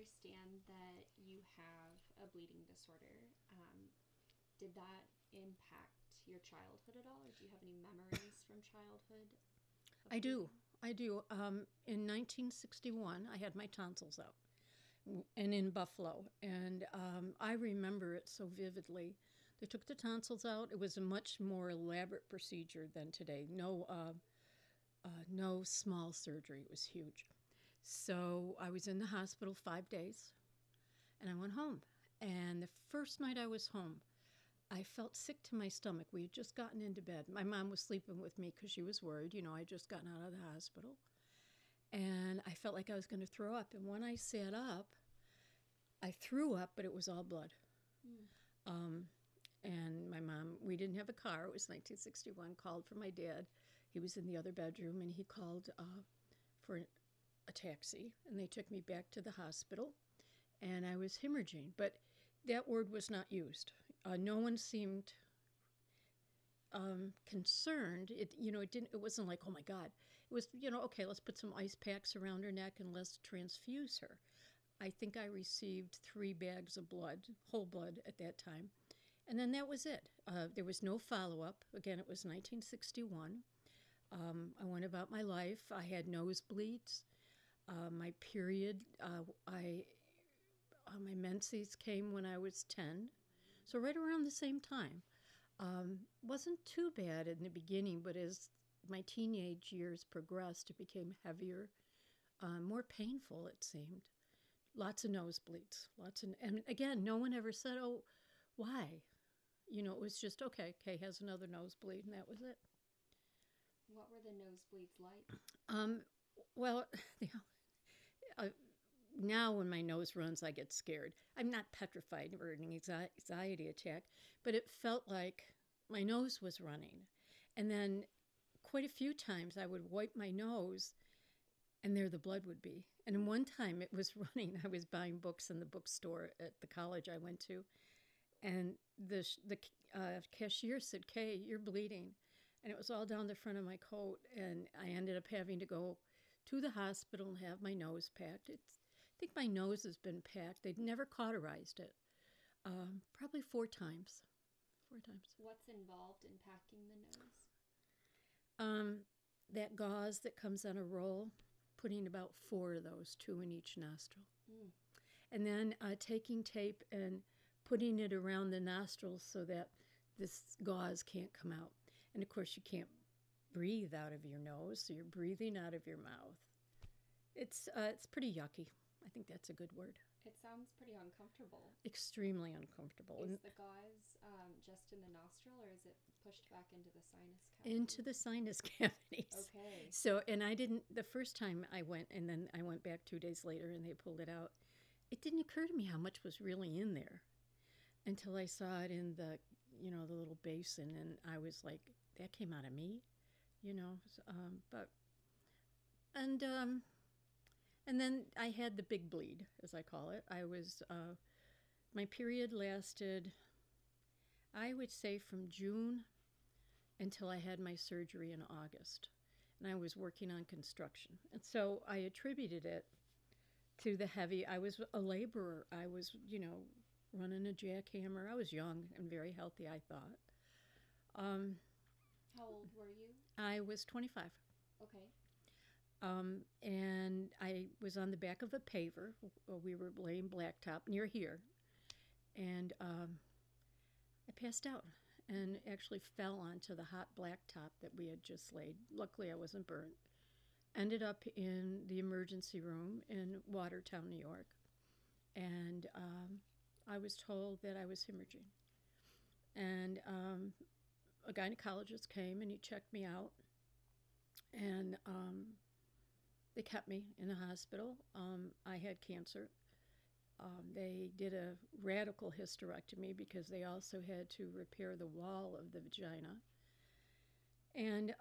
understand that you have a bleeding disorder. Did that impact your childhood at all, or do you have any memories from childhood of I do. bleeding? I do. In 1961, I had my tonsils out, and in Buffalo, and I remember it so vividly. They took the tonsils out. It was a much more elaborate procedure than today. No small surgery. It was huge. So I was in the hospital 5 days, and I went home. And the first night I was home, I felt sick to my stomach. We had just gotten into bed. My mom was sleeping with me because she was worried. I had just gotten out of the hospital. And I felt like I was going to throw up. And when I sat up, I threw up, but it was all blood. Mm. And my mom, we didn't have a car. It was 1961, called for my dad. He was in the other bedroom, and he called for a taxi. And they took me back to the hospital, and I was hemorrhaging. But that word was not used. No one seemed concerned. It didn't. It wasn't like, oh my God. It was, okay, let's put some ice packs around her neck and let's transfuse her. I think I received 3 bags of blood, whole blood at that time, and then that was it. There was no follow up. Again, it was 1961. I went about my life. I had nosebleeds. My period, my menses came when I was 10, so right around the same time. Wasn't too bad in the beginning, but as my teenage years progressed, it became heavier, more painful, it seemed. Lots of nosebleeds. And again, no one ever said, oh, why? It was just, okay, Kay has another nosebleed, and that was it. What were the nosebleeds like? Um, well, uh, now when my nose runs, I get scared. I'm not petrified or an anxiety attack, but it felt like my nose was running. And then quite a few times I would wipe my nose, and there the blood would be. And one time it was running. I was buying books in the bookstore at the college I went to, and the cashier said, "Kay, you're bleeding," and it was all down the front of my coat. And I ended up having to go to the hospital and have my nose packed. I think my nose has been packed. They'd never cauterized it. Probably 4 times. 4 times. What's involved in packing the nose? Um, that gauze that comes on a roll, putting about 4 of those, 2 in each nostril. Mm. And then taking tape and putting it around the nostrils so that this gauze can't come out. And of course, you can't breathe out of your nose, so you're breathing out of your mouth. It's pretty yucky. I think that's a good word. It sounds pretty uncomfortable. Extremely uncomfortable. Is the gauze just in the nostril, or is it pushed back into the sinus cavity? Into the sinus cavities. Okay. So, and I didn't, the first time I went, and then I went back 2 days later and they pulled it out, it didn't occur to me how much was really in there until I saw it in the little basin, and I was like, that came out of me, you know. But, and, and then I had the big bleed, as I call it. My period lasted, I would say, from June until I had my surgery in August. And I was working on construction. And so I attributed it to the heavy. I was a laborer. I was, running a jackhammer. I was young and very healthy, I thought. How old were you? I was 25. Okay. And I was on the back of a paver. We were laying blacktop near here. And I passed out and actually fell onto the hot blacktop that we had just laid. Luckily, I wasn't burnt. Ended up in the emergency room in Watertown, New York. And I was told that I was hemorrhaging. And a gynecologist came and he checked me out. And they kept me in the hospital. I had cancer. They did a radical hysterectomy because they also had to repair the wall of the vagina. And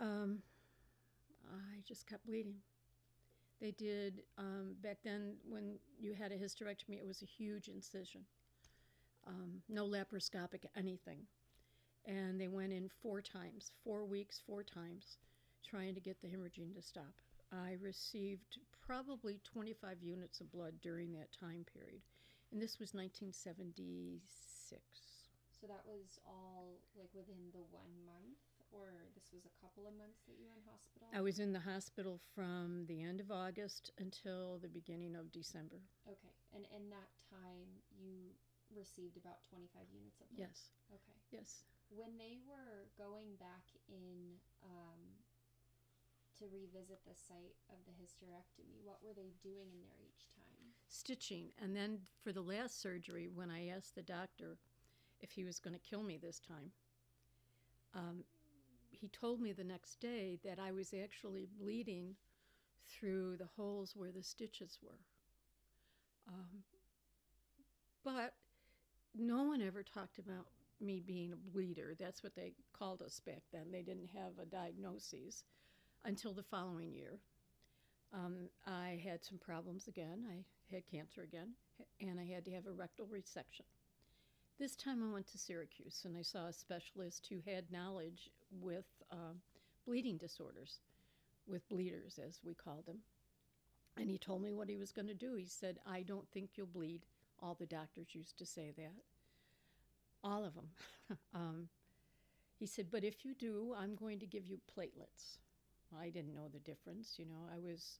I just kept bleeding. They did, back then, when you had a hysterectomy, it was a huge incision. No laparoscopic anything. And they went in 4 times, 4 weeks, 4 times, trying to get the hemorrhaging to stop. I received probably 25 units of blood during that time period. And this was 1976. So that was all like within the 1 month, or this was a couple of months that you were in hospital? I was in the hospital from the end of August until the beginning of December. Okay. And in that time, you received about 25 units of blood? Yes. Okay. Yes. When they were going back in to revisit the site of the hysterectomy, what were they doing in there each time? Stitching. And then for the last surgery, when I asked the doctor if he was going to kill me this time, he told me the next day that I was actually bleeding through the holes where the stitches were. But no one ever talked about me being a bleeder. That's what they called us back then. They didn't have a diagnosis until the following year. I had some problems again. I had cancer again, and I had to have a rectal resection. This time I went to Syracuse, and I saw a specialist who had knowledge with bleeding disorders, with bleeders, as we called them. And he told me what he was going to do. He said, I don't think you'll bleed. All the doctors used to say that. All of them. He said, but if you do, I'm going to give you platelets. I didn't know the difference. You know,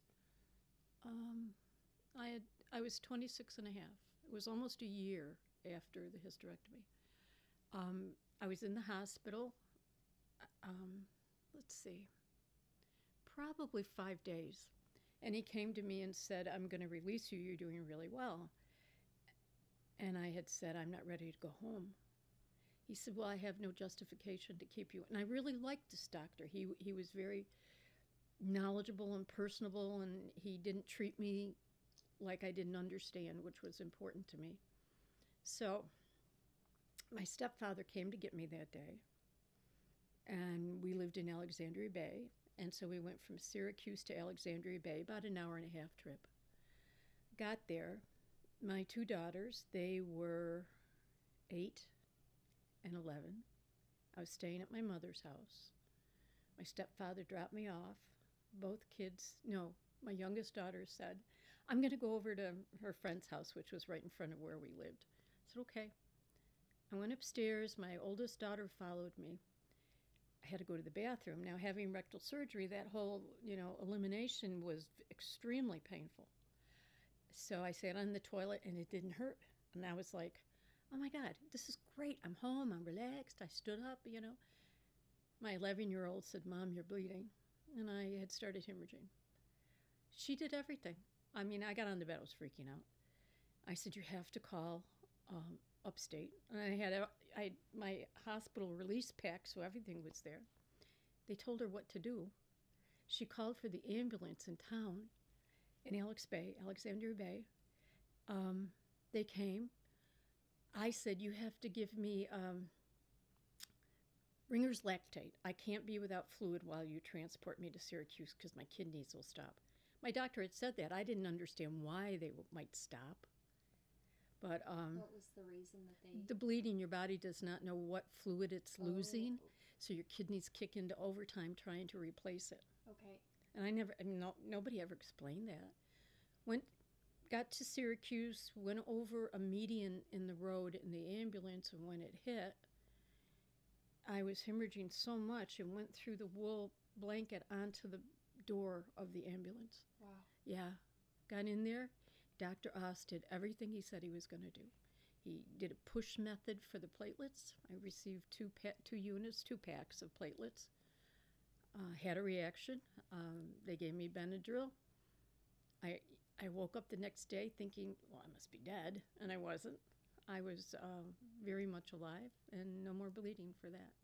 I was 26 and a half. It was almost a year after the hysterectomy. I was in the hospital, let's see, probably 5 days. And he came to me and said, I'm going to release you. You're doing really well. And I had said, I'm not ready to go home. He said, well, I have no justification to keep you. And I really liked this doctor. He was very knowledgeable and personable, and he didn't treat me like I didn't understand, which was important to me. So my stepfather came to get me that day, and we lived in Alexandria Bay. And so we went from Syracuse to Alexandria Bay, about an hour and a half trip. Got there. My two daughters, they were 8 and 11. I was staying at my mother's house. My stepfather dropped me off. Both kids, no, my youngest daughter said, I'm going to go over to her friend's house, which was right in front of where we lived. I said, okay. I went upstairs. My oldest daughter followed me. I had to go to the bathroom. Now, having rectal surgery, that whole, elimination was extremely painful. So I sat on the toilet, and it didn't hurt. And I was like, oh, my God, this is great. I'm home. I'm relaxed. I stood up, My 11-year-old said, Mom, you're bleeding. And I had started hemorrhaging. She did everything. I mean, I got on the bed. I was freaking out. I said, you have to call Upstate. And I had my hospital release pack, so everything was there. They told her what to do. She called for the ambulance in town in Alexandria Bay. They came. I said, you have to give me Ringer's lactate. I can't be without fluid while you transport me to Syracuse because my kidneys will stop. My doctor had said that. I didn't understand why they might stop. But what was the reason that they... The bleeding, your body does not know what fluid it's losing, so your kidneys kick into overtime trying to replace it. Okay. And nobody ever explained that. Got to Syracuse, went over a median in the road in the ambulance, and when it hit, I was hemorrhaging so much and went through the wool blanket onto the door of the ambulance. Wow. Yeah. Got in there. Dr. Oss did everything he said he was going to do. He did a push method for the platelets. I received 2 packs of platelets. Had a reaction. They gave me Benadryl. I woke up the next day thinking, well, I must be dead, and I wasn't. I was very much alive, and no more bleeding for that.